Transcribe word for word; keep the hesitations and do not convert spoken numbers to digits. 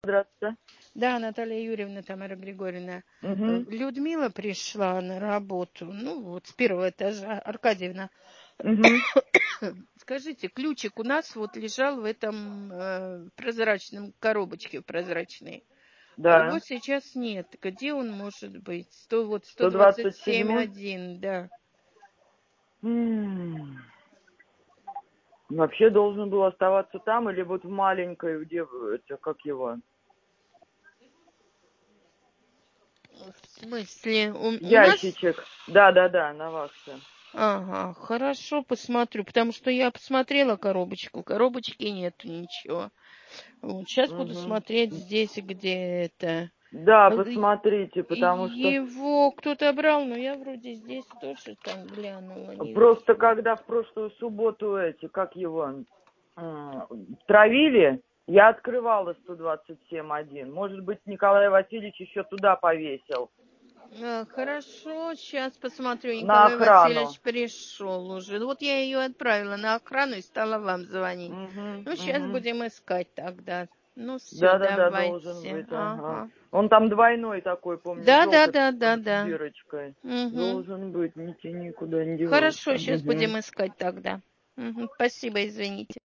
Здравствуйте. Да, Наталья Юрьевна, Тамара Григорьевна. Угу. Людмила пришла на работу, ну вот, с первого этажа, Аркадьевна. Угу. Скажите, ключик у нас вот лежал в этом э, прозрачном коробочке прозрачной. А его Да. сейчас нет. Где он может быть? Сто, вот сто сто двадцать двадцать семь седьмой. один, да. М. Вообще должен был оставаться там или вот в маленькой, где в- это, как его? В смысле? У, у нас? Ящичек. Да, да, да, на вахте. Ага, хорошо, посмотрю, потому что я посмотрела коробочку, коробочки нету ничего. Вот, сейчас буду Угу. смотреть здесь, где это. Да, Э, посмотрите, потому что Его кто-то брал, но я вроде здесь тоже там глянула, не просто вижу. когда в прошлую субботу эти, как его, м, травили, я открывала сто двадцать семь один. Может быть, Николай Васильевич еще туда повесил. А, хорошо, сейчас посмотрю. На Николай охрану. Васильевич пришел уже. Ну, вот я ее отправила на охрану и стала вам звонить. Угу, Ну, сейчас угу. будем искать тогда. Ну, все, Да-да-да, должен давайте. быть, ага. Ага. Он там двойной такой, помню, Да, да, желтый да, да, с да. бирочкой. Угу. Должен быть, ничего никуда не девался. Хорошо, сейчас Угу. будем искать тогда. Мгм. Спасибо, извините.